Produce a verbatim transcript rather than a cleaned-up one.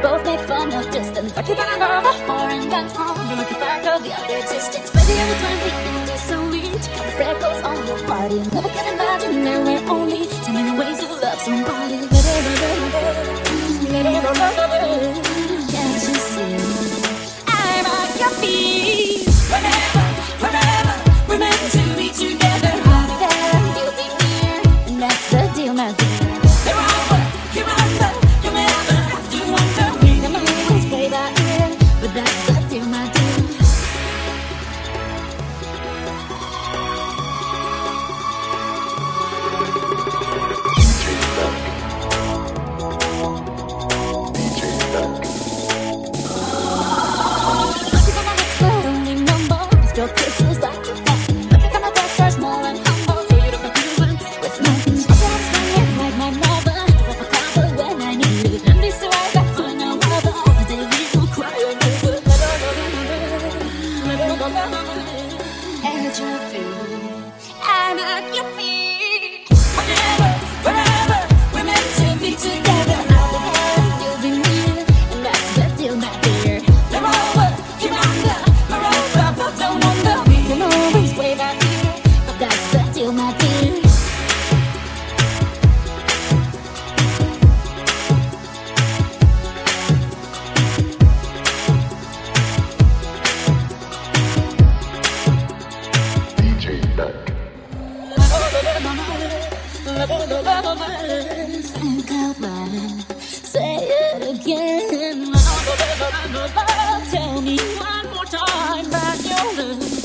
both make fun of distance. Like you're gonna love a foreign control. You're looking back of the other distance. Baby, every time we end it's so late. Couple freckles on your body. Never can imagine there were only too many ways to love somebody. Can't you see? I'm on your feet. Whenever, whenever we're meant to be together, I'll be there, you'll be near, and that's the deal, my dear. There are what you wonder, you never have to wonder. We can always play by ear, but that's the deal, my dear. Your kisses like to fall. Looking for my best are small and humble, so you don't confuse them with nothing. I can't stand it like my mother. Drop a copper when I need it. And these two eyes I find no other. The day we will cry over. At your feet, I'm at your feet. Whenever, wherever we're meant to be together, I'll be there, you'll be near, and that's the deal, my dear. You're over, you're under. Don't wonder, we can always play by ear, but that's the deal, my dear. D J Duck. Think out loud, say it again. Tell me one more time that you're